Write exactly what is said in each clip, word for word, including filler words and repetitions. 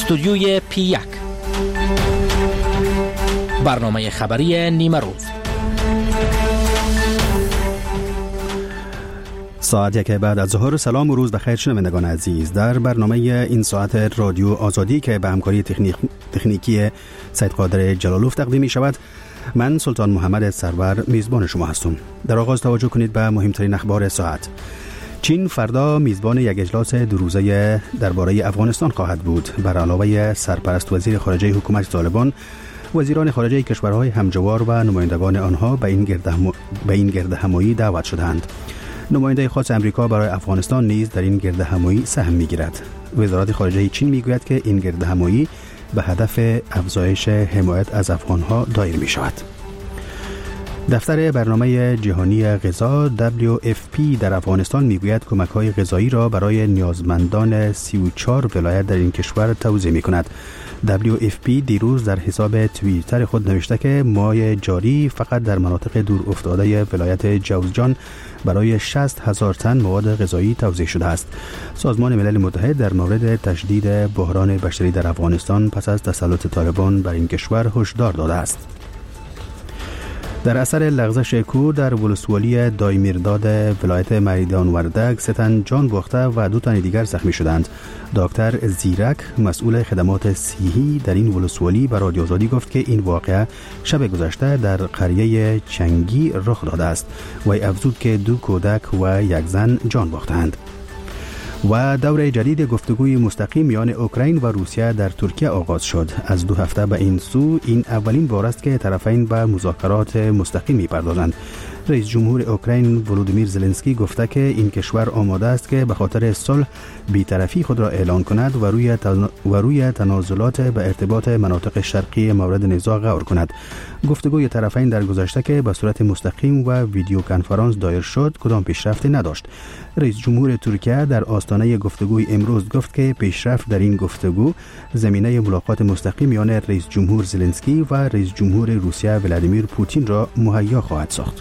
استودیوی پی یک، برنامه خبری نیمه روز. ساعت یک بعد از ظهر. سلام و روز بخیر شنوندگان عزیز. در برنامه این ساعت رادیو آزادی که به همکاری تکنیک تکنیکی سید قادر جلالوف تقدیم می شود، من سلطان محمد سرور میزبان شما هستم. در آغاز توجه کنید به مهمترین اخبار ساعت. چین فردا میزبان یک اجلاس دو روزه درباره افغانستان خواهد بود. بر علاوه سرپرست وزیر خارجه حکومت طالبان، وزیران خارجه کشورهای همجوار و نمایندگان آنها به این گرد هم... به این گرد همایی دعوت شدند. نماینده خاص امریکا برای افغانستان نیز در این گرد همایی سهم می‌گیرد. وزارت خارجه چین میگوید که این گرد همایی به هدف افزایش حمایت از افغانها دایر می شود. دفتر برنامه جهانی غذا دبلیو اف پی در افغانستان میگوید کمک‌های غذایی را برای نیازمندان سی و چهار ولایت در این کشور توزیع می‌کند. دبلیو اف پی دیروز در حساب توییتر خود نوشته که ماه جاری فقط در مناطق دور افتاده ولایت جوزجان برای شصت هزار تن مواد غذایی توزیع شده است. سازمان ملل متحد در مورد تشدید بحران بشری در افغانستان پس از تسلط طالبان بر این کشور هشدار داده است. در اثر لغزش کور در ولسوالی دایمیرداد ولایت مریدان وردک سه تن جان باخته و دو تن دیگر زخمی شدند. دکتر زیرک مسئول خدمات صحی در این ولسوالی به رادیو آزادی گفت که این واقعه شب گذشته در قریه چنگی رخ داده است و افزود که دو کودک و یک زن جان باختند. و دور جدید گفتگوی مستقیم میان اوکراین و روسیه در ترکیه آغاز شد. از دو هفته به این سو این اولین بار است که طرفین به مذاکرات مستقیم می‌پردازند. رئیس جمهور اوکراین ولودیمیر زلنسکی گفته که این کشور آماده است که به خاطر صلح بی‌طرفی خود را اعلان کند و روی تن... و روی تنازلات به ارتباط مناطق شرقی مورد نزاع غور کند. گفتگوی طرفین در گذشته که به صورت مستقیم و ویدیو کنفرانس دایر شد کدام پیشرفتی نداشت. رئیس جمهور ترکیه در آستانه گفتگوی امروز گفت که پیشرفت در این گفتگو زمینه ملاقات مستقیم میان رئیس جمهور زلنسکی و رئیس جمهور روسیه ولادیمیر پوتین را مهیا خواهد ساخت.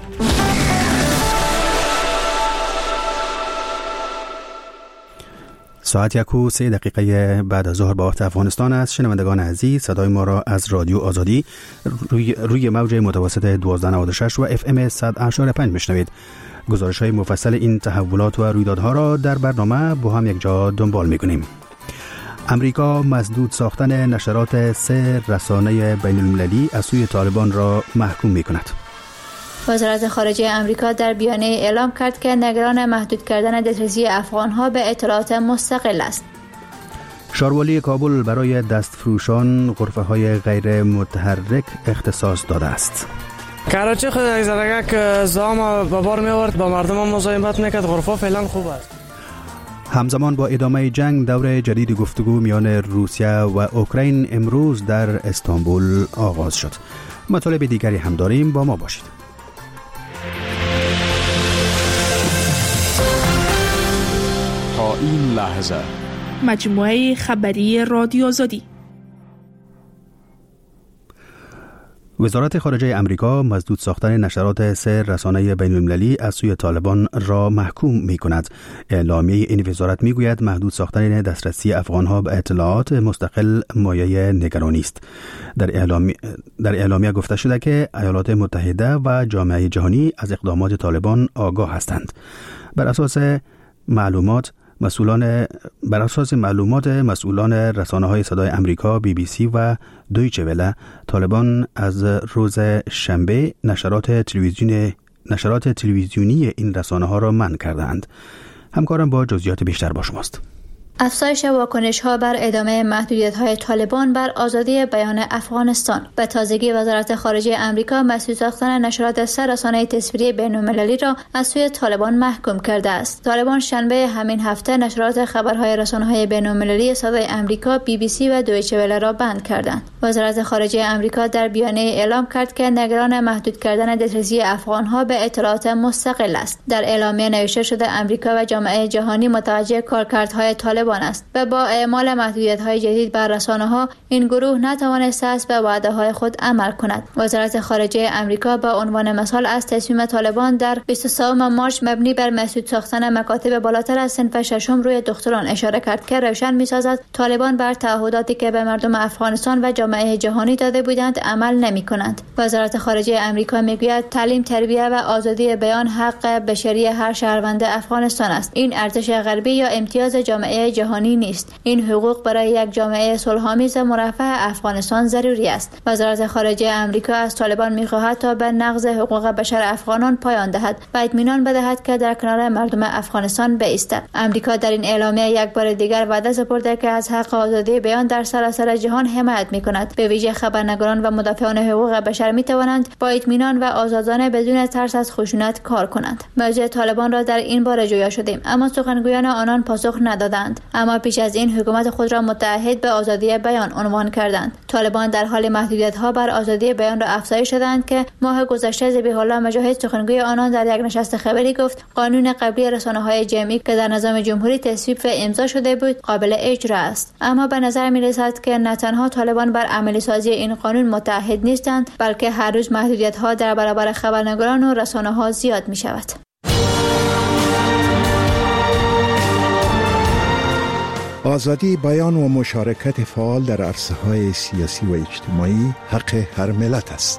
ساعت یک و سه دقیقه بعد از ظهر به وقت افغانستان است. شنوندگان عزیز، صدای ما را از رادیو آزادی روی, روی موج متوسط دوازده نود و شش و اف ام صد و هشت و پنج میشنوید. گزارش های مفصل این تحولات و رویدادها را در برنامه با هم یک جا دنبال میکنیم. امریکا مسدود ساختن نشرات سه رسانه بین المللی از سوی طالبان را محکوم میکند. وزارت خارجه امریکا در بیانیه اعلام کرد که نگران محدود کردن دسترسی افغانها به اطلاعات مستقل است. شاروالی کابل برای دستفروشان غرفه‌های غیر متحرک اختصاص داده است. کراچی خود یک زرگک زام به بار می آورد، با مردم مزاحمت میکرد. غرفه فعلا خوب است. همزمان با ادامه جنگ دور جدید گفتگو میان روسیه و اوکراین امروز در استانبول آغاز شد. مطالب دیگری هم داریم، با ما باشید. تا این لحظه مجموعه خبری رادیو آزادی. وزارت خارجه امریکا مسدود ساختن نشرات سه رسانه بین المللی از سوی طالبان را محکوم می کند. اعلامیه این وزارت می گوید محدود ساختن دسترسی افغانها به اطلاعات مستقل مایه نگرانی است. در اعلامیه در اعلامیه گفته شده که ایالات متحده و جامعه جهانی از اقدامات طالبان آگاه هستند. بر اساس معلومات مسئولان بر اساس معلومات مسئولان رسانه‌های صدای امریکا، بی بی سی و دویچه وله، طالبان از روز شنبه نشرات تلویزیونی نشرات تلویزیونی این رسانه‌ها را منع کردند. همکارم با جزئیات بیشتر با شماست. افزایش واکنش‌ها بر ادامه محدودیت‌های طالبان بر آزادی بیان افغانستان. به تازگی وزارت خارجه آمریکا مسدود ساختن نشرات سه رسانه تصویری بین‌المللی را از سوی طالبان محکوم کرده است. طالبان شنبه همین هفته نشرات خبرهای رسانه‌های بین‌المللی صدای آمریکا، بی بی سی و دویچه وله را بند کردند. وزارت خارجه آمریکا در بیانیه اعلام کرد که نگران محدود کردن دسترسی افغان‌ها به اطلاعات مستقل است. در اعلامیه نوشته شده آمریکا و جامعه جهانی متوجه کارکردهای طالبان طالبان است و با اعمال محدودیت‌های جدید بر رسانه‌ها این گروه نتوانسته است به وعده‌های خود عمل کند. وزارت خارجه آمریکا با عنوان مثال از تصمیم طالبان در بیست و سوم مارس مبنی بر مسدود ساختن مکاتب بالاتر از صنف ششم روی دکتران اشاره کرد که روشن می‌سازد طالبان بر تعهداتی که به مردم افغانستان و جامعه جهانی داده بودند عمل نمی‌کنند. وزارت خارجه آمریکا میگوید تعلیم، تربیت و آزادی بیان حق بشری هر شهروند افغانستان است. این ارزش غربی یا امتیاز جامعه جهانی نیست. این حقوق برای یک جامعه صلح‌آمیز مرفه افغانستان ضروری است. وزارت خارجه آمریکا از طالبان می‌خواهد تا به نقض حقوق بشر افغانان پایان دهد و اطمینان بدهد که در کنار مردم افغانستان بایستد. آمریکا در این اعلامیه یک بار دیگر وعده سپرده که از حق آزادی بیان در سراسر جهان حمایت می‌کند. به ویژه خبرنگاران و مدافعان حقوق بشر می‌توانند با اطمینان و آزادانه بدون ترس از خشونت کار کنند. موضوع طالبان را در این باره جویا شدیم، اما سخنگویان آنان پاسخ ندادند. اما پیش از این حکومت خود را متعهد به آزادی بیان عنوان کردند. طالبان در حال محدودیت‌ها بر آزادی بیان را افزایش دادند که ماه گذشته ذبیح الله مجاهد سخنگوی آنان در یک نشست خبری گفت قانون قبلی رسانه‌های جمعی که در نظام جمهوری تصویب و امضا شده بود قابل اجرا است. اما به نظر می‌رسد که نه تنها طالبان بر عملی سازی این قانون متعهد نیستند، بلکه هر روز محدودیت‌ها در برابر خبرنگاران و رسانه‌ها زیاد می‌شود. آزادی بیان و مشارکت فعال در عرصه‌های سیاسی و اجتماعی حق هر ملت است.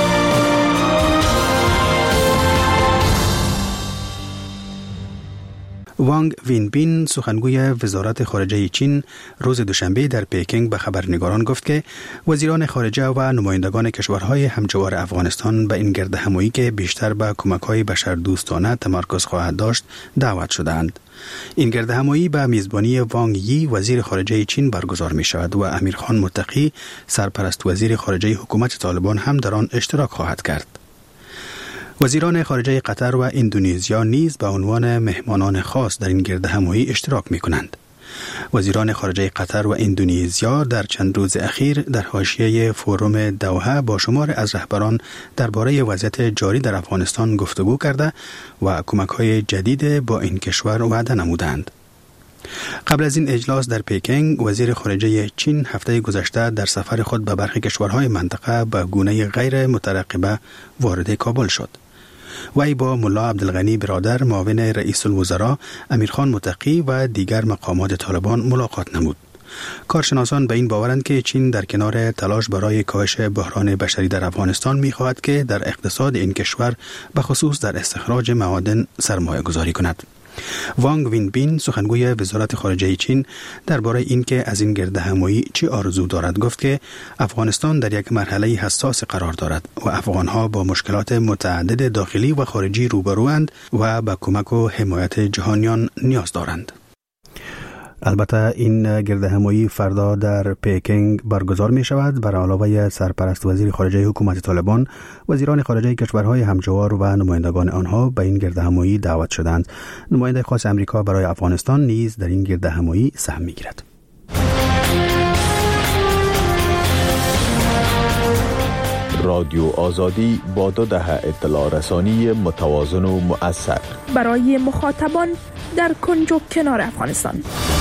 وانگ وینبین سخنگوی وزارت خارجه چین روز دوشنبه در پکینگ به خبرنگاران گفت که وزیران خارجه و نمایندگان کشورهای همجوار افغانستان به این گردهمایی که بیشتر به کمک‌های بشردوستانه تمرکز خواهد داشت دعوت شدند. این گردهمایی به میزبانی وانگ یی وزیر خارجه چین برگزار می شود و امیرخان متقی سرپرست وزیر خارجه حکومت طالبان هم در آن اشتراک خواهد کرد. وزیران خارجه قطر و اندونزیا نیز به عنوان مهمانان خاص در این گردهمایی اشتراک می کنند. وزیران خارجه قطر و اندونزیا در چند روز اخیر در حاشیه فوروم دوحه با شمار از رهبران درباره وضعیت جاری در افغانستان گفتگو کرده و کمک‌های جدید با این کشور وعده نمودند. قبل از این اجلاس در پکینگ وزیر خارجه چین هفته گذشته در سفر خود به برخی کشورهای منطقه به گونه غیر مترقبه وارد کابل شد. وی با ملا عبدالغنی برادر معاون رئیس الوزراء، امیرخان متقی و دیگر مقامات طالبان ملاقات نمود. کارشناسان به این باورند که چین در کنار تلاش برای کاهش بحران بشری در افغانستان می‌خواهد که در اقتصاد این کشور به خصوص در استخراج معادن سرمایه گذاری کند. وانگ وینبین سخنگوی وزارت خارجه چین درباره اینکه از این گردهمایی چی آرزو دارد گفت که افغانستان در یک مرحله حساس قرار دارد و افغانها با مشکلات متعدد داخلی و خارجی روبروند و به کمک و حمایت جهانیان نیاز دارند. البته این گردهمایی فردا در پکینگ برگزار می شود. بر علاوه سرپرست وزیر خارجه حکومت طالبان، وزیران خارجه کشورهای همجوار و نمایندگان آنها به این گردهمایی دعوت شدند. نماینده خاص امریکا برای افغانستان نیز در این گردهمایی سهم می گیرد. رادیو آزادی با دو دهه اطلاع رسانی متوازن و مؤثر برای مخاطبان در کنج و کنار افغانستان.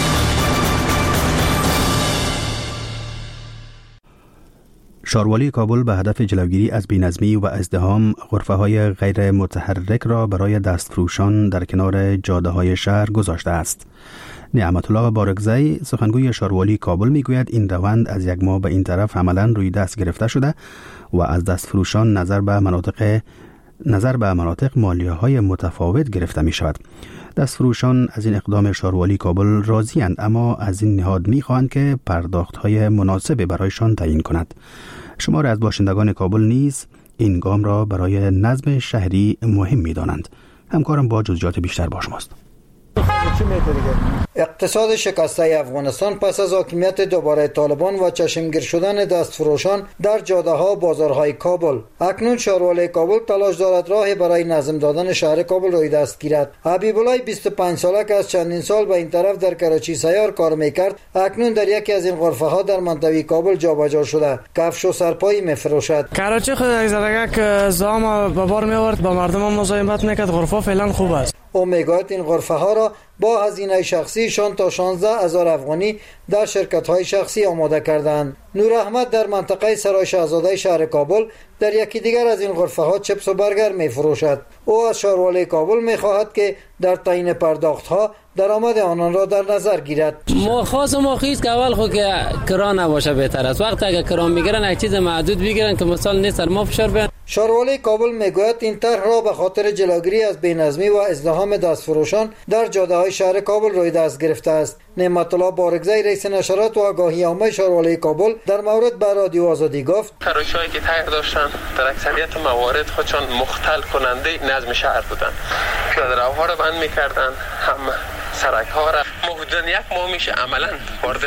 شاروالی کابل به هدف جلوگیری از بی‌نظمی و ازدحام غرفه‌های غیر متحرک را برای دستفروشان در کنار جاده‌های شهر گذاشته است. نعمت الله بارگزی سخنگوی شاروالی کابل میگوید این روند از یک ماه به این طرف عملاً روی دست گرفته شده و از دستفروشان نظر به مناطق نظر به مناطق مالیه‌های متفاوت گرفته می شود. دستفروشان از این اقدام شاروالی کابل راضی اند، اما از این نهاد می خواهند که پرداخت‌های مناسب برایشان تعیین کند. شمار از باشندگان کابل نیز این گام را برای نظم شهری مهم می دانند. همکارم با جزئیات بیشتر با شماست. اقتصاد شکسته افغانستان پس از حاکمیت دوباره طالبان و چشمگیر شدن دستفروشان در جاده‌ها و بازارهای کابل، اکنون شاروالی کابل تلاش دارد راهی برای نظم دادن شهر کابل روی دست گیرد. حبیب الله بیست و پنج ساله که از چندین سال به این طرف در کراچی سیار کار میکرد، اکنون در یکی از این غرفه‌ها در منطقه کابل جابجا شده، کفش و سرپایی میفروشد. کراچی خود یک زدگک زام به بار میآورد، با مردم مزاحمت میکرد. غرفه فعلا خوب است. او میگوید این غرفه ها را با هزینه شخصیشان تا شانزده هزار افغانی در شرکت های شخصی آماده کردند. نور احمد در منطقه سرای شاهزاده شهر کابل در یکی دیگر از این غرفه ها چپس و برگر می فروشد. او از شهروالی کابل می خواهد که در تعیین پرداخت ها درآمد آنان را در نظر گیرد. ما خاص ما خیز که اول خود که کران نباشه بهتر است. وقتی اگر کران میگیرن یک چیز محدود بگیرن که مثلا نیست ما فشار بیان. شهروالی کابل میگوید این طرح را به خاطر جلوگیری از بی‌نظمی و ازدحام دستفروشان در جاده های شهر کابل روی دست گرفته است. نعمت الله بارگزی رئیس نشرات و آگاهی عامه شهروالی کابل در مورد به رادیو آزادی گفت تراشایی که تغییر داشتن در اکثریت موارد خودشان مختل کننده نظم شهر بودن. پیاده‌روها را بند می‌کردن، هم سرک‌ها را. ما حدوداً یک ماه میشه عملاً وارد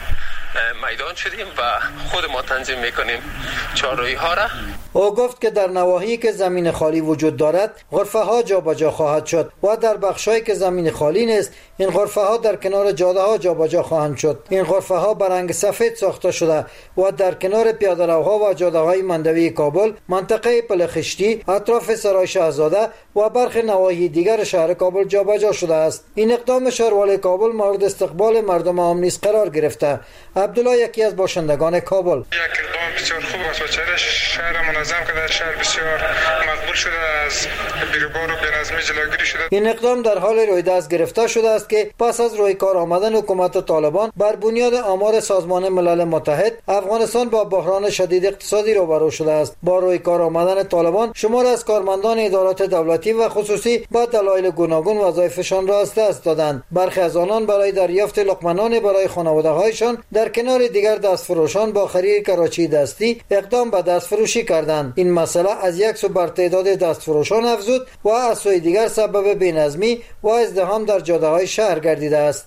میدان شدیم و خود ما تنظیم میکنیم چهارراهی ها را. او گفت که در نواحی که زمین خالی وجود دارد غرفه ها جابجا خواهد شد و در بخشایی که زمین خالی نیست این غرفه ها در کنار جاده ها جابجا خواهند شد. این غرفه ها به رنگ سفید ساخته شده و در کنار پیاده‌روها و جاده های مندوی کابل، منطقه پلخشتی، اطراف سرای شاهزاده و برخی نواحی دیگر شهر کابل جابجا شده است. این اقدام شهروالی کابل مورد استقبال مردم عام نیز قرار گرفته. عبدالله یکی از باشندگان کابل: یک اقدام بسیار خوب است و چهره شهر منظم که در شهر بسیار مقبول شده، از بیروبار و بی‌نظمی جلوگیری شده. این اقدام در حال روی دست گرفته شده است که پس از روی کار آمدن حکومت طالبان بر بنیاد آمار سازمان ملل متحد افغانستان با بحران شدید اقتصادی روبرو شده است. با روی کار آمدن طالبان شمار از کارمندان ادارات دولتی و خصوصی با دلایل گوناگون وظایفشان را از دست دادند. برخی از آنان برای دریافت لقمه برای خانواده‌هایشان در کنار دیگر دستفروشان با خرید کراچی دستی اقدام به دستفروشی کردند. این مسئله از یک سو بر تعداد دستفروشان افزود و از سوی دیگر سبب بی‌نظمی و ازدحام در جاده‌های شهر گردیده است.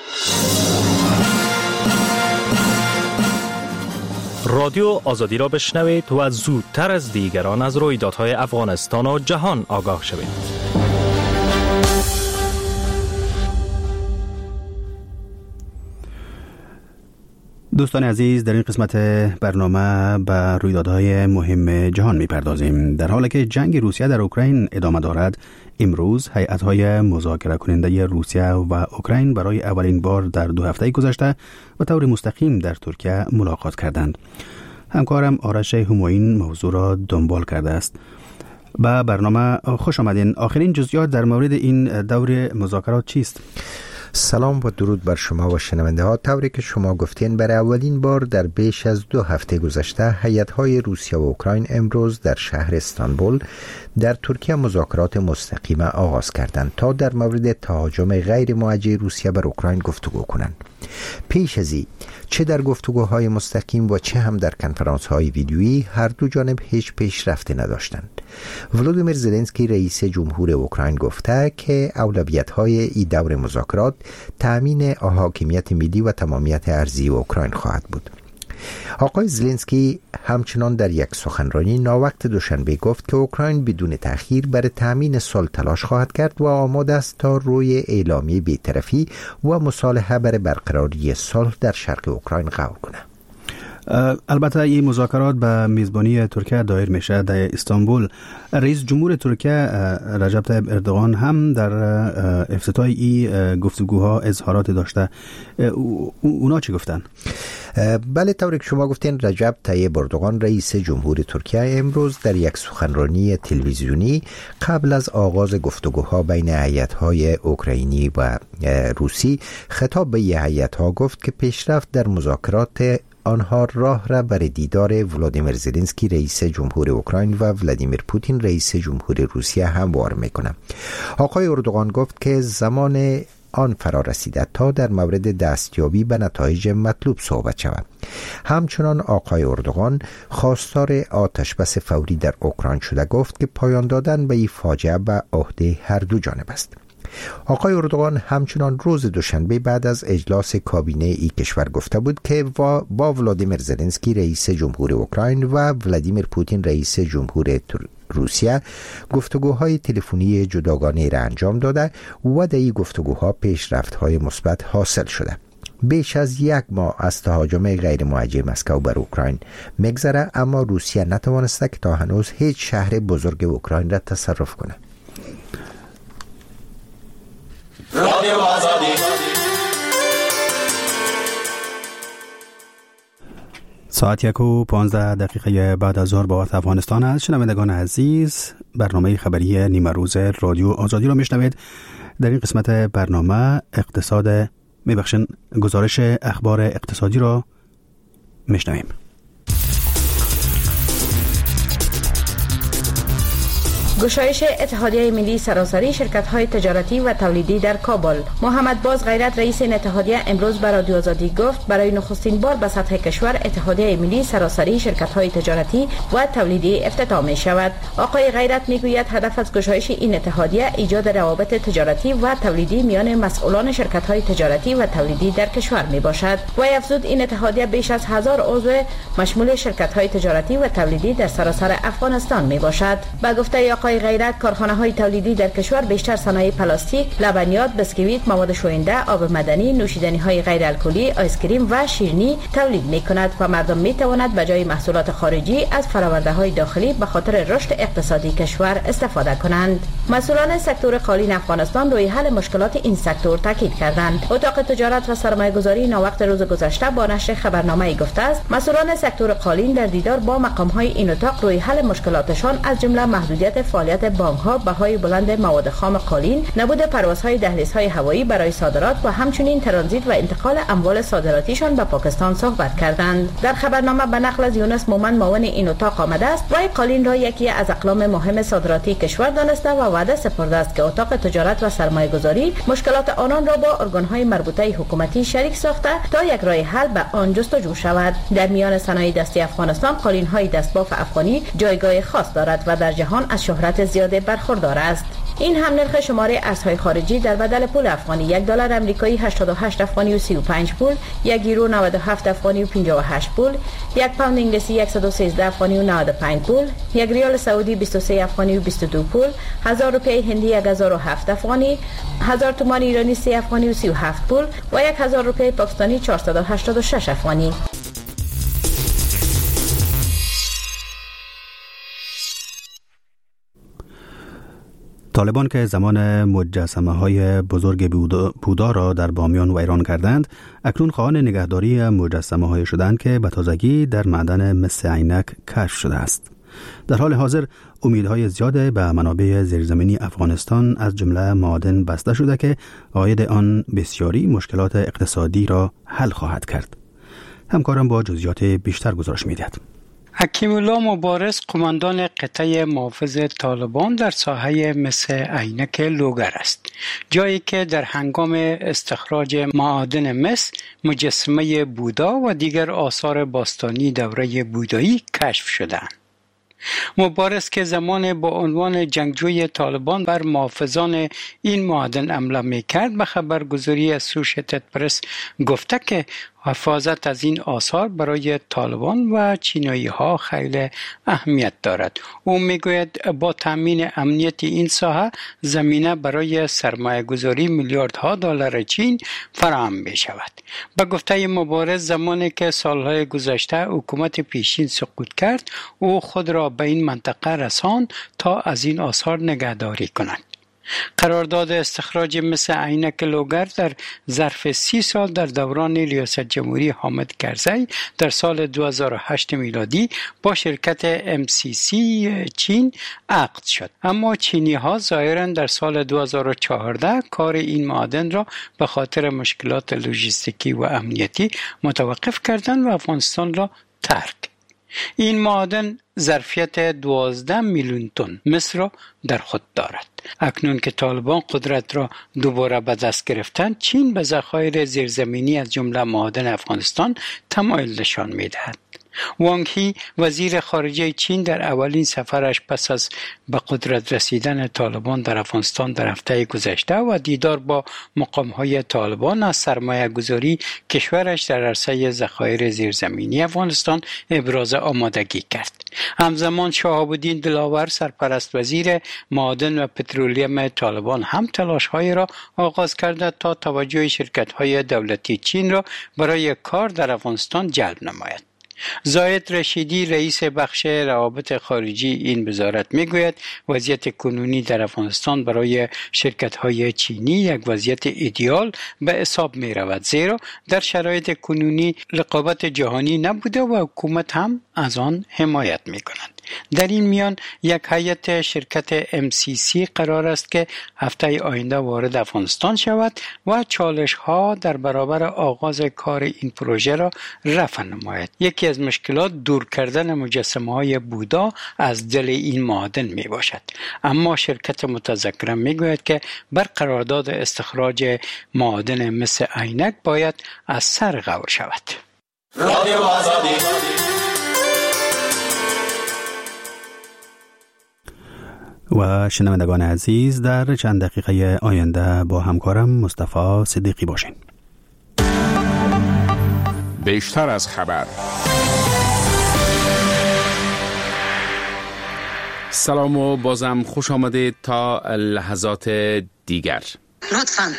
رادیو آزادی را بشنوید و زودتر از دیگران از رویدادهای افغانستان و جهان آگاه شوید. دوستان عزیز، در این قسمت برنامه به رویدادهای مهم جهان می‌پردازیم. در حالی که جنگ روسیه در اوکراین ادامه دارد، امروز هیئت‌های مذاکره کننده روسیه و اوکراین برای اولین بار در دو هفته گذشته به طور مستقیم در ترکیه ملاقات کردند. همکارم آرش همایون موضوع را دنبال کرده است. به برنامه خوش آمدین. آخرین جزئیات در مورد این دور مذاکرات چیست؟ سلام و درود بر شما و شنونده ها. طوری که شما گفتین، برای اولین بار در بیش از دو هفته گذشته هیئت‌های روسیه و اوکراین امروز در شهر استانبول در ترکیه مذاکرات مستقیم آغاز کردند تا در مورد تهاجم غیر موجه روسیه بر اوکراین گفتگو کنند. پیش از این چه در گفتگوهای مستقیم و چه هم در کنفرانس‌های ویدیویی هر دو جانب هیچ پیشرفتی نداشتند. ولودیمیر زلنسکی رئیس جمهور اوکراین گفته که اولویت‌های این دور مذاکرات تأمین حاکمیت ملی و تمامیت ارضی اوکراین خواهد بود. آقای زلنسکی همچنان در یک سخنرانی ناوقت دوشنبه گفت که اوکراین بدون تأخیر برای تأمین صلح تلاش خواهد کرد و آماده است تا روی اعلامیه بی‌طرفی و مصالحه برای برقراری صلح در شرق اوکراین غور کنه. البته این مذاکرات به میزبانی ترکیه دایر میشه در استانبول. رئیس جمهور ترکیه رجب طیب اردوغان هم در افتتاح این گفتگوها اظهارات داشته. اونا چی گفتن؟ بله، طوری که شما گفتین، رجب طیب اردوغان رئیس جمهور ترکیه امروز در یک سخنرانی تلویزیونی قبل از آغاز گفتگوها بین هیئت‌های اوکراینی و روسی خطاب به هیئت‌ها گفت که پیشرفت در مذاکرات آنها راه را برای دیدار ولادیمیر زلنسکی رئیس جمهور اوکراین و ولادیمیر پوتین رئیس جمهور روسیه هموار میکنه. آقای اردوغان گفت که زمان آن فرا رسیده تا در مورد دستیابی به نتایج مطلوب صحبت شود. همچنان آقای اردوغان خواستار آتشبس فوری در اوکراین شده گفت که پایان دادن به این فاجعه به عهده هر دو جانب است. آقای اردوغان همچنان روز دوشنبه بعد از اجلاس کابینه ای کشور گفته بود که با ولادیمیر زلنسکی رئیس جمهور اوکراین و ولادیمیر پوتین رئیس جمهور روسیه گفتگوهای تلفنی جداگانه را انجام داده و در این گفتگوها پیشرفت‌های مثبت حاصل شده. بیش از یک ماه از تهاجم غیر موجه مسکو بر اوکراین میگذره، اما روسیه نتوانسته که تا هنوز هیچ شهر بزرگ اوکراین را تصرف کنه. رادیو آزادی. ساعت یک و پانزده دقیقه بعد از ظهر با وقت افغانستان است. شنوندگان عزیز، برنامه خبری نیمه روز رادیو آزادی را میشنوید. در این قسمت برنامه اقتصاد میبخشن گزارش اخبار اقتصادی را میشنویم. گشایش اتحادیه ملی سراسری شرکت‌های تجارتی و تولیدی در کابل. محمد باز غیرت رئیس این اتحادیه امروز به رادیو آزادی گفت برای نخستین بار به سطح کشور اتحادیه ملی سراسری شرکت‌های تجارتی و تولیدی افتتاح می‌شود. آقای غیرت می‌گوید هدف از گشایش این اتحادیه ایجاد روابط تجارتی و تولیدی میان مسئولان شرکت‌های تجارتی و تولیدی در کشور میباشد. و افزود این اتحادیه بیش از هزار عضو مشمول شرکت‌های تجارتی و تولیدی در سراسر افغانستان میباشد. با گفته آقای غیرت کارخانه‌های تولیدی در کشور بیشتر صنایع پلاستیک، لبنیات، بسکویت، مواد شوینده، آب معدنی، نوشیدنی‌های غیر الکلی، آیس کریم و شیرینی تولید می‌کند و مردم می‌توانند به جای محصولات خارجی از فرآورده‌های داخلی به خاطر رشد اقتصادی کشور استفاده کنند. مسئولان سکتور قالین افغانستان روی حل مشکلات این سکتور تاکید کردند. اتاق تجارت و سرمایه‌گذاری ناوقت روز گذشته با نشر خبرنامه‌ای گفته است مسئولان سکتور قالین در دیدار با مقام‌های این اتاق روی حل مشکلاتشان از جمله محدودیت فعالیت بانک‌ها، بهای بلند مواد خام قالین، نبود پروازهای دهلیزهای هوایی برای صادرات و همچنین ترانزیت و انتقال اموال صادراتیشان به پاکستان صحبت کردند. در خبرنامه به نقل از یونس مومن معاون این اتاق آمده است وی قالین را یکی از اقلام مهم صادراتی کشور دانسته و وعده سپرده است که اتاق تجارت و سرمایه‌گذاری مشکلات آنان را با ارگان‌های مربوطه حکومتی شریک ساخته تا یک راه حل به آن جستجو شود. در میان صنایع دستی افغانستان قالین‌های دستباف افغانی جایگاه خاص دارد و در جهان از شهرت زیاده برخوردار است. این هم نرخ شماره ارزهای خارجی در بدل پول افغانی: یک دلار آمریکایی هشتاد و هشت افغانی و سی و پنج پول، یک یورو نود و هفت افغانی و پنجاه و هشت پول، یک پوند انگلیسی صد و سیزده افغانی و نود و پنج پول، یک ریال سعودی بیست و سه افغانی و بیست و دو پول، هزار روپیه هندی یک هزار و هفت افغانی، هزار تومان ایرانی سه افغانی و سی و هفت پول و یک هزار روپیه پاکستانی چهارصد و هشتاد و شش افغانی. طالبان که زمان مجسمه های بزرگ بودا را در بامیان ویران کردند، اکنون خواهان نگهداری مجسمه های شدند که به تازگی در معدن مس عینک کشف شده است. در حال حاضر امیدهای زیاد به منابع زیرزمینی افغانستان از جمله معادن بسته شده که عاید آن بسیاری مشکلات اقتصادی را حل خواهد کرد. همکارم با جزئیات بیشتر گزارش می‌دهد. حکیم الله مبارز قماندان قطعه محافظ طالبان در ساحه مس عینک لوگر است، جایی که در هنگام استخراج معادن مس مجسمه بودا و دیگر آثار باستانی دوره بودایی کشف شدند. مبارز که زمان با عنوان جنگجوی طالبان بر محافظان این معادن حمله می‌کرد به خبرگزاری اسوشیتد پرس گفته که حفاظت از این آثار برای طالبان و چینایی ها خیلی اهمیت دارد. او میگوید با تامین امنیت این ساحه زمینه برای سرمایه گذاری میلیاردها دلار چین فراهم می شود. به گفته مبارز زمانی که سالهای گذشته حکومت پیشین سقوط کرد، او خود را به این منطقه رساند تا از این آثار نگهداری کند. قرارداد استخراج مس عینک لوگر در ظرف سی سال در دوران ریاست جمهوری حامد کرزی در سال دو هزار و هشت میلادی با شرکت ام سی سی چین عقد شد، اما چینی ها ظاهراً در سال دو هزار و چهارده کار این معادن را به خاطر مشکلات لوجستیکی و امنیتی متوقف کردند و افغانستان را ترک. این معادن ظرفیت دوازده میلیون تن مس را در خود دارد. اکنون که طالبان قدرت را دوباره به دست گرفتند، چین به ذخایر زیرزمینی از جمله معادن افغانستان تمایل نشان می‌دهد. وانگ هی وزیر خارجه چین در اولین سفرش پس از به قدرت رسیدن طالبان در افغانستان در هفته گذشته و دیدار با مقام‌های طالبان از سرمایه گذاری کشورش در عرصه ذخایر زیرزمینی افغانستان ابراز آمادگی کرد. همزمان شهاب الدین دلاور سرپرست وزیر معادن و پترولیم طالبان هم تلاش‌های را آغاز کرده تا توجه شرکت‌های دولتی چین را برای کار در افغانستان جلب نماید. زاید رشیدی رئیس بخش روابط خارجی این وزارت میگوید وضعیت کنونی در افغانستان برای شرکت‌های چینی یک وضعیت ایدئال به حساب می رود، زیرا در شرایط کنونی رقابت جهانی نبوده و حکومت هم از آن حمایت می کند. در این میان یک هیئت شرکت ام سی سی قرار است که هفته آینده وارد افغانستان شود و چالش ها در برابر آغاز کار این پروژه را رفع نماید. یکی از مشکلات دور کردن مجسمه های بودا از دل این معادن می باشد. اما شرکت متذکره می گوید که بر قرارداد استخراج معادن مثل عینک باید از سر غور شود. رادیو آزادی. و شنوندگان عزیز، در چند دقیقه آینده با همکارم مصطفی صدیقی باشین. بیشتر از خبر. سلام و بازم خوش آمدید تا لحظات دیگر. لطفاً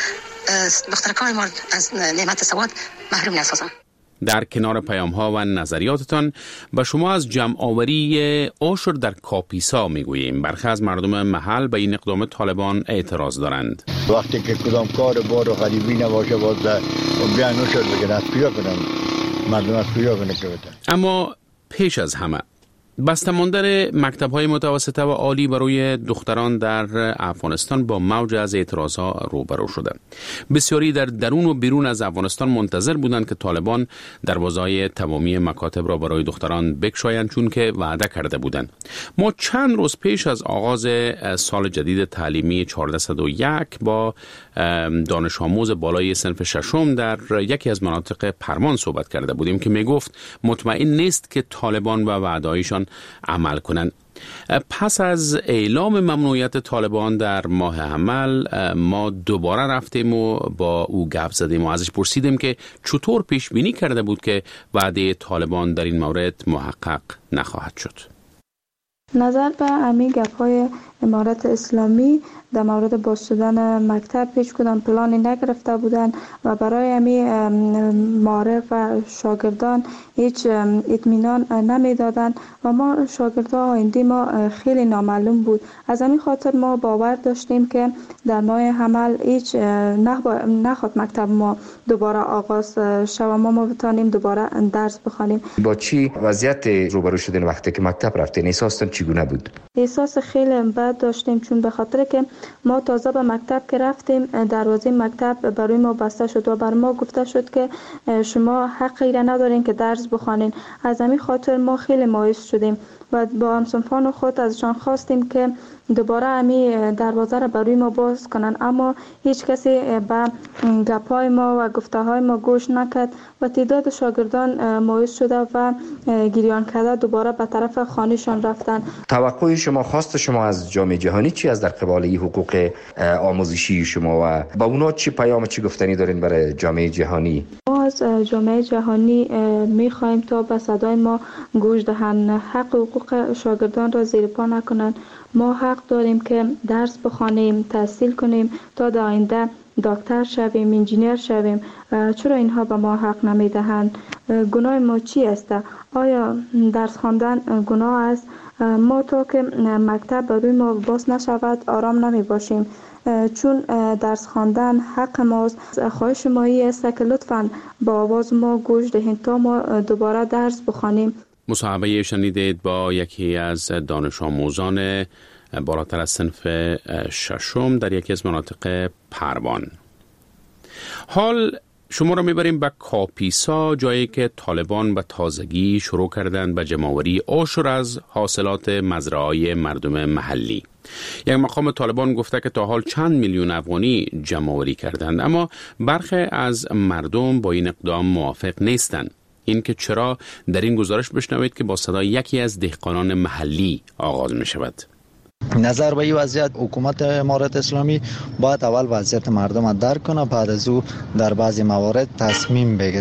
دخترکان ما از نعمت سواد محروم نسازن. در کنار پیام ها و نظریاتتان به شما از جمع آوری عشر در کاپیسا میگوییم. برخی از مردم محل به این اقدام طالبان اعتراض دارند. وقتی که کدام کار بار و غریبی نباشه باز بیان عشر بگن از کجا کنن، مردم از کجا کنن که بتن. اما پیش از همه بسته‌ماندن مکتب‌های متوسطه و عالی برای دختران در افغانستان با موج از اعتراضها روبرو شده. بسیاری در درون و بیرون از افغانستان منتظر بودند که طالبان دروازه‌های تمامی مکاتب را برای دختران بگشایند، چون که وعده کرده بودند. ما چند روز پیش از آغاز سال جدید تعلیمی چهارصد و یک با دانش آموز بالای صنف ششم در یکی از مناطق پرمان صحبت کرده بودیم که میگفت مطمئن نیست که طالبان و وعده‌هایشان عمل کنند. پس از اعلام ممنوعیت طالبان در ماه حمل ما دوباره رفتیم و با او گپ زدیم و ازش پرسیدیم که چطور پیش بینی کرده بود که وعده طالبان در این مورد محقق نخواهد شد. نظر به امی گپ‌های امارت اسلامی در مورد باز شدن مکتب هیچ کدام پلانی نگرفته بودند و برای امی معارف و شاگردان هیچ اطمینان نمیدادند و ما شاگردان آینده ما خیلی نامعلوم بود. از همین خاطر ما باور داشتیم که در ماه حمل هیچ نخواد مکتب ما دوباره آغاز شود، ما ما بتانیم دوباره درس بخوانیم. با چی وضعیت روبرو شدین وقتی که مکتب رفتین؟ احساستون چگونه بود؟ احساس خیلی بد داشتیم، چون به خاطر که ما تازه به مکتب که رفتیم دروازه مکتب برای ما بسته شد و بر ما گفته شد که شما حقی را ندارین که درس بخوانین. از همین خاطر ما خیلی مایوس شدیم و با همسنفان خود ازشان خواستیم که دوباره امی دروازه را برای ما باز کنن، اما هیچ کسی به گپای ما و گفته‌های ما گوش نکرد و تعداد شاگردان مایوس شده و گریان کرده دوباره به طرف خانه‌شان رفتن. توقع شما، خواست شما از جامعه جهانی چی از در قبال این حقوق آموزشی شما و با اونا چی پیام چی گفتنی دارین برای جامعه جهانی؟ ما از جامعه جهانی می‌خوایم تا به صدای ما گوش دهند، حق حقوق شاگردان را زیر پا نکنند. ما حق داریم که درس بخوانیم، تحصیل کنیم تا در آینده دکتر شویم، انجینیر شویم. چرا اینها به ما حق نمیدهند؟ گناه ما چی است؟ آیا درس خواندن گناه است؟ ما تا که مکتب برای ما باز نشود آرام نمی باشیم، چون درس خواندن حق ماست. خواهش ما است که لطفاً با آواز ما گوش دهید تا ما دوباره درس بخوانیم. مصاحبه شنیدید با یکی از دانش آموزان بالاتر از صنف ششم در یکی از مناطق پروان. حال شما را میبریم به کاپیسا، جایی که طالبان به تازگی شروع کردند به جمع‌آوری عشر از حاصلات مزرعه‌های مردم محلی. یک مقام طالبان گفته که تا حال چند میلیون افغانی جمع‌آوری کردند، اما برخی از مردم با این اقدام موافق نیستند. این که چرا در این گزارش بشنوید که با صدای یکی از دهقانان محلی آغاز می شود. نظر به این وضعیت حکومت امارت اسلامی باید اول وضعیت مردم درک کنه، بعد از او در بعضی موارد تصمیم بگیره.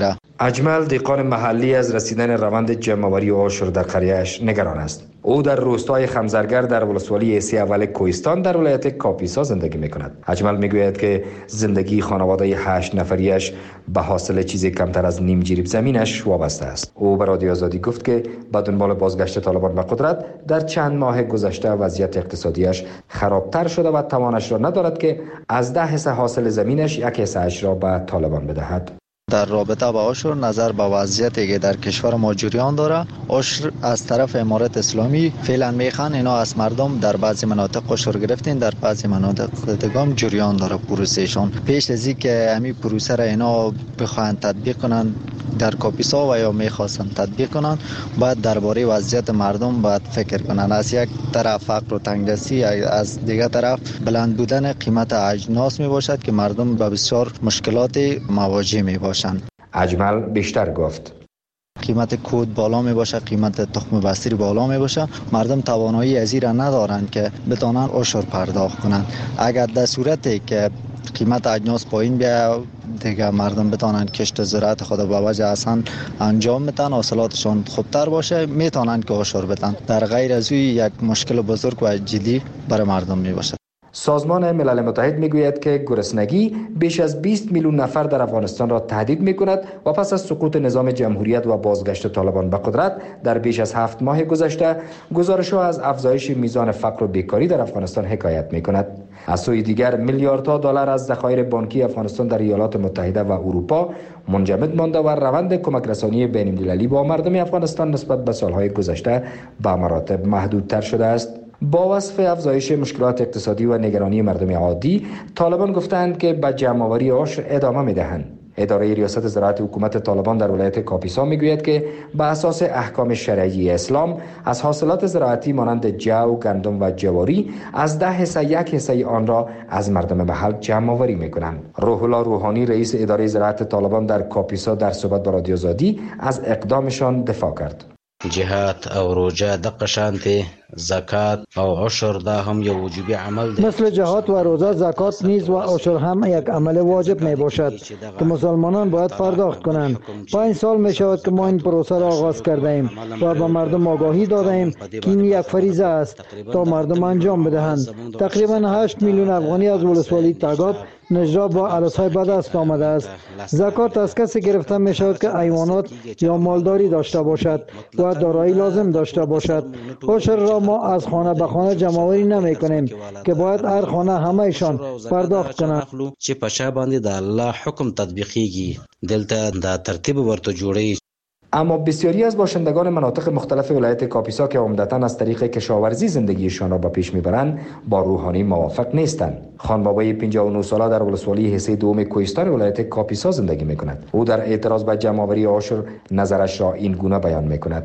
اجمل دهقان محلی از رسیدن روند جمع‌آوری عشر در قریه‌اش نگران است. او در روستای خمزرگر در ولسوالی ایسی اول کوهستان در ولایت کاپیسا زندگی می‌کند. اجمل می‌گوید که زندگی خانواده هشت نفریش به حاصل چیزی کمتر از نیم جریب زمینش وابسته است. او به رادیو آزادی گفت که به دنبال بازگشت طالبان به قدرت در چند ماه گذشته وضعیت اقتصادیش خرابتر شده و توانش را ندارد که از ده حصه حاصل زمینش یک حصه اش را به طالبان بدهد. در رابطه با عشر نظر به وضعیتی که در کشور ما جریان داره، عشر از طرف امارت اسلامی فعلا میخوان اینا از مردم در بعضی مناطق عشر گرفتین، در بعضی مناطق دیگه جریان داره پروسهشون. پیش از اینکه همین پروسه را اینا بخواهند تطبیق کنن در کاپیسا و یا میخواستن تطبیق کنن، باید درباره وضعیت مردم باید فکر کنن. از یک طرف فقر و تنگدستی، از دیگر طرف بلند بودن قیمت اجناس می باشد که مردم به بسیار مشکلات مواجه می باشند. اجمل بیشتر گفت قیمت کود بالا می باشه، قیمت تخم بستری بالا می باشه، مردم توانایی از این را ندارند که بتونن عشر پرداخت کنند. اگر در صورتی که قیمت اجناس پایین بیا دیگه مردم بتونن کشت زراعت خود به وجه اصلا انجام بدن، حاصلاتشون خوبتر باشه، میتونن که عشر بدن. در غیر از او یک مشکل بزرگ و جدی برای مردم می باشه. سازمان ملل متحد میگوید که گرسنگی بیش از بیست میلیون نفر در افغانستان را تهدید میکند و پس از سقوط نظام جمهوریت و بازگشت طالبان به قدرت در بیش از هفت ماه گذشته گزارش‌ها از افزایش میزان فقر و بیکاری در افغانستان حکایت میکند. از سوی دیگر میلیاردها دلار از ذخایر بانکی افغانستان در ایالات متحده و اروپا منجمد مانده و روند کمک رسانی بین‌المللی با مردم افغانستان نسبت به سالهای گذشته به مراتب محدودتر شده است. با وصف افزایش مشکلات اقتصادی و نگرانی مردم عادی، طالبان گفتند که به جمع‌آوری عشر ادامه می‌دهند. اداره ریاست زراعت حکومت طالبان در ولایت کاپیسا میگوید که به اساس احکام شرعی اسلام از حاصلات زراعتی مانند جو، گندم و جواری از ده حصه یک حصه آن را از مردم محل جمع‌آوری میکنند. روح الله روحانی رئیس اداره زراعت طالبان در کاپیسا در صحبت با رادیو آزادی از اقدامشان دفاع کرد. جهات او روجه دقه شانتی زکات او عشر دا هم یو وجوبی عمل دی. مثل جهات و روزه، زکات نیز و عشر هم یک عمل واجب می باشد که مسلمانان باید پرداخت کنند. پنج سال می شود که ما این پروسه را آغاز کرده ایم و به مردم آگاهی داده ایم که این یک فریضه است تا مردم انجام بدهند. تقریبا هشت میلیون افغانی از ولسوالی تگاب نجرا با عرصه‌های به دست آمده است. زکات از کسی گرفته می شود که حیوانات یا مالداری داشته باشد و دارایی لازم داشته باشد. عشر را ما از خانه به خانه جمع‌آوری نمی کنیم که باید هر خانه همه‌شان پرداخت کنند. چې په شا باندې د الله حکم تطبیقیږي دلته د ترتیب ورته جوړی. اما بسیاری از باشندگان مناطق مختلف ولایت کاپیسا که عمدتاً از طریق کشاورزی زندگیشان را به پیش میبرند با روحانی موافق نیستند. خان بابای پنجاه و نه ساله در ولسوالی حصه دوم کوهستان ولایت کاپیسا زندگی میکند. او در اعتراض به جمع‌آوری عشر نظرش را این گونه بیان میکند.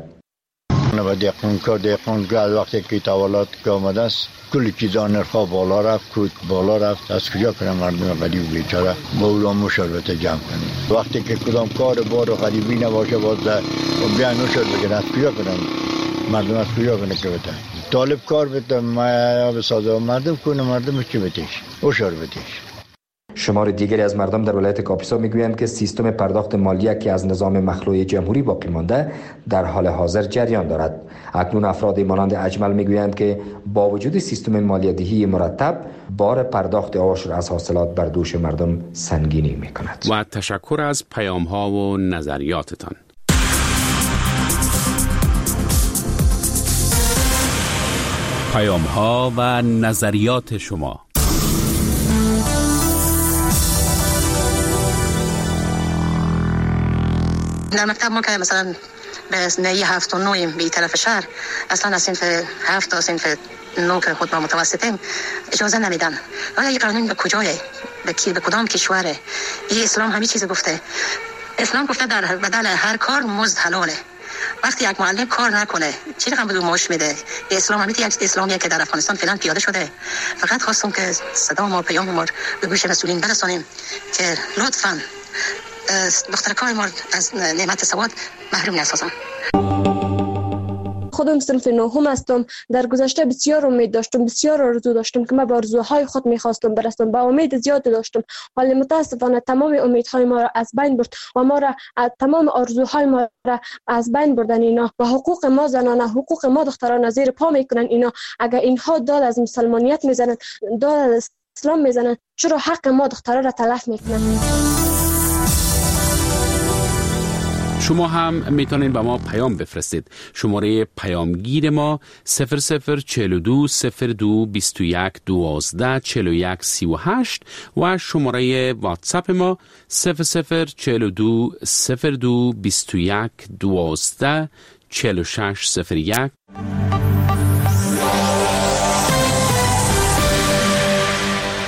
و دقیقون که دقیقون که از وقتی که تولد که آمده است کلی چیزا نرخا بالا رفت، کود بالا رفت. از کجا کنم مردم غریب و بیچاره با اولا مشاربت جمع کنیم؟ وقتی که کدام کار بار و غریبی نباشه باز بیان نشد بگن از کجا کنم مردم از کجا کنه که بده طالب کار بده ما بسازه مردم کنه مردم چی بتیش اشار بتیش. شمار دیگری از مردم در ولایت کاپیسا میگویند که سیستم پرداخت مالیه که از نظام مخلوع جمهوری باقی مانده در حال حاضر جریان دارد. اکنون افراد مانند اجمل میگویند که با وجود سیستم مالیه دهی مرتب بار پرداخت عشر از حاصلات بر دوش مردم سنگینی میکند. و تشکر از پیام ها و نظریاتتان. پیام ها و نظریات شما. در مکتب ما که مثلا به نهی هفت و نویم به طرف شهر اصلا از صنف هفت تا صنف نو که خود ما متوسطیم اجازه نمیدن. آیا این قانون به کجایه؟ به کی؟ به کدام کشوره؟ این اسلام همین چیز گفته. اسلام گفته در بدل هر کار مزد حلاله. وقتی یک معلم کار نکنه چی رقم بدون معاش میده؟ اسلام همین یک اسلامیه که در افغانستان فعلا پیاده شده. فقط خواستم که صدا ما پیام ما به گوش مسئولین برسانیم که لطفاً دخترکای ما از نعمت سواد محروم نسازن. خودم صنف نهم هستم. در گذشته بسیار امید داشتم، بسیار آرزو داشتم که من به آرزوهای خود میخواستم برسم، با امید زیاد داشتم، ولی متاسفانه تمام امیدهای ما را از بین برد و ما را تمام آرزوهای ما را از بین بردن اینا و حقوق ما زنانه، حقوق ما دختران زیر پا میکنن اینا. اگر اینها داد از مسلمانیت میزنن، داد از اسلام میزنن، چرا حق ما دختران را تلف میکنن؟ شما هم میتونید به ما پیام بفرستید. شماره پیامگیر ما صفر صفر چهل و دو صفر دو بیست و یک دوازده چهل و یک سی و هشت و شماره واتساپ ما صفر صفر چهل و دو صفر دو بیست و یک دوازده چهل و شش صفر یک.